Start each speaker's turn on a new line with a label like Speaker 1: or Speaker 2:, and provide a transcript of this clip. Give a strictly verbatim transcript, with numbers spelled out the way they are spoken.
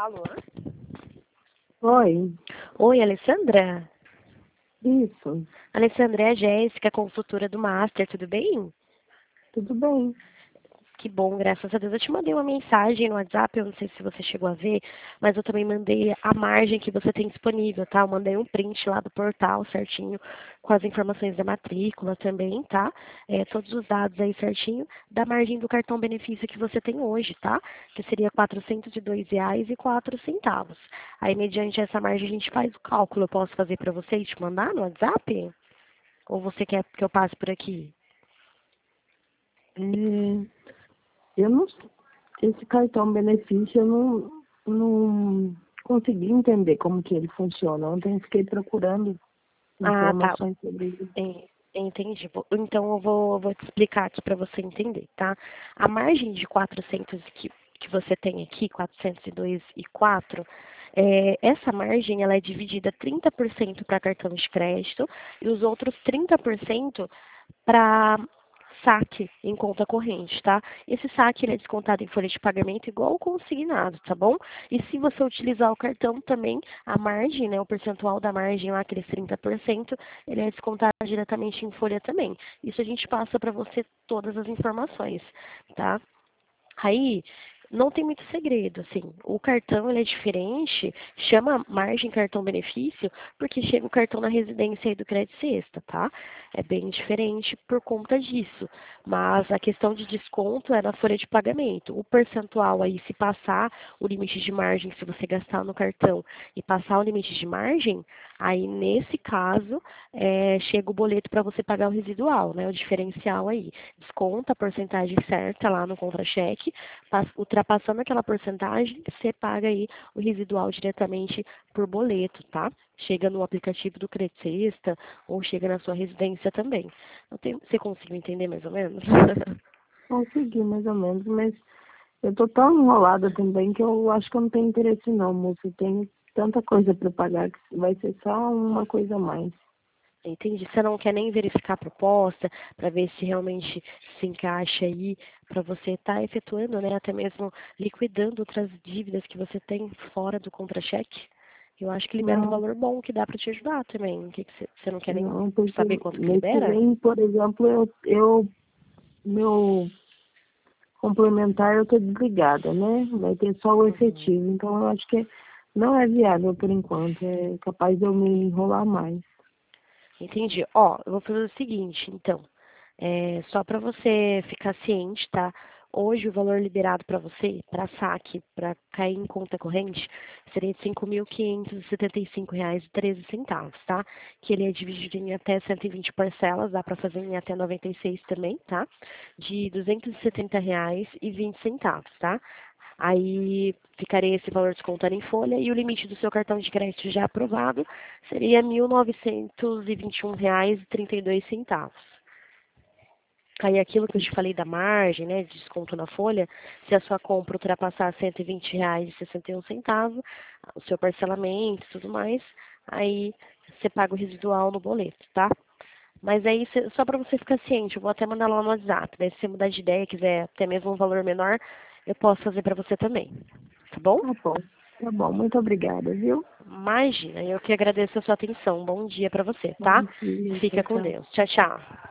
Speaker 1: Alô?
Speaker 2: Oi,
Speaker 1: Oi, Alessandra?
Speaker 2: isso,
Speaker 1: Alessandra, é a Jéssica, consultora do Master, tudo bem?
Speaker 2: tudo bem.
Speaker 1: Que bom, graças a Deus. Eu te mandei uma mensagem no WhatsApp, eu não sei se você chegou a ver, mas eu também mandei a margem que você tem disponível, tá? Eu mandei um print lá do portal certinho, com as informações da matrícula também, tá? É, todos os dados aí certinho, da margem do cartão benefício que você tem hoje, tá? Que seria quatrocentos e dois reais e quatro centavos. Aí, mediante essa margem, a gente faz o cálculo. Eu posso fazer para você e te mandar no WhatsApp? Ou você quer que eu passe por aqui?
Speaker 2: É, eu não, esse cartão benefício eu não, não consegui entender como que ele funciona. Ontem eu fiquei procurando
Speaker 1: Ah, tá.
Speaker 2: informações sobre ele.
Speaker 1: É, entendi. Vou- Então eu vou, eu vou te explicar aqui para você entender, tá? A margem de quatrocentos que, que você tem aqui, quatrocentos e dois e quatro, é, essa margem ela é dividida trinta por cento para cartão de crédito e os outros trinta por cento para saque em conta corrente, tá? Esse saque ele é descontado em folha de pagamento igual o consignado, tá bom? E se você utilizar o cartão também, a margem, né, o percentual da margem lá, aqueles trinta por cento, ele é descontado diretamente em folha também. Isso a gente passa para você todas as informações, tá? Aí, não tem muito segredo, assim. O cartão ele é diferente, chama margem cartão benefício, porque chega o cartão na residência aí do Crédito Sexta, tá? É bem diferente por conta disso. Mas a questão de desconto é na folha de pagamento. O percentual aí, se passar o limite de margem, se você gastar no cartão e passar o limite de margem, aí nesse caso, é, chega o boleto para você pagar o residual, né? O diferencial aí. Desconta a porcentagem certa lá no contra-cheque, ultrapassando aquela porcentagem, você paga aí o residual diretamente por boleto, tá? Chega no aplicativo do Crédito Sexta ou chega na sua residência também. Não tem- Você conseguiu entender mais ou menos?
Speaker 2: Consegui mais ou menos, mas eu tô tão enrolada também que eu acho que eu não tenho interesse não, moço. Eu tenho tanta coisa para pagar que vai ser só uma coisa a mais.
Speaker 1: Entendi. Você não quer nem verificar a proposta para ver se realmente se encaixa aí para você estar efetuando, né? Até mesmo liquidando outras dívidas que você tem fora do contra-cheque. Eu acho que libera um
Speaker 2: Não,
Speaker 1: valor bom que dá para te ajudar também. O que que você, você não quer nem
Speaker 2: não, porque
Speaker 1: saber quanto que
Speaker 2: mês que
Speaker 1: libera?
Speaker 2: vem, por exemplo, eu, eu meu complementar eu tô desligada, né? Vai ter só o
Speaker 1: Uhum.
Speaker 2: efetivo. Então eu acho que não é viável por enquanto. É capaz de eu me enrolar mais.
Speaker 1: Entendi. Ó, eu vou fazer o seguinte, então. É, só para você ficar ciente, tá? Hoje o valor liberado para você, para saque, para cair em conta corrente, seria de cinco mil quinhentos e setenta e cinco reais e treze centavos, tá? Que ele é dividido em até cento e vinte parcelas, dá para fazer em até noventa e seis também, tá? De duzentos e setenta reais e vinte centavos, tá? Aí ficaria esse valor descontado em folha e o limite do seu cartão de crédito já aprovado seria mil novecentos e vinte e um reais e trinta e dois centavos. Aí aquilo que eu te falei da margem, né, de desconto na folha, se a sua compra ultrapassar cento e vinte reais e sessenta e um centavos, o seu parcelamento e tudo mais, aí você paga o residual no boleto, tá? Mas aí, cê- só para você ficar ciente, eu vou até mandar lá no WhatsApp, daí se você mudar de ideia, quiser até mesmo um valor menor, eu posso fazer para você também, tá bom?
Speaker 2: Tá bom, tá bom. Muito obrigada, viu?
Speaker 1: Imagina, eu que agradeço a sua atenção. Bom dia para você,
Speaker 2: Bom
Speaker 1: tá?
Speaker 2: dia, tchau,
Speaker 1: Fica com
Speaker 2: tchau.
Speaker 1: Deus. Tchau, tchau.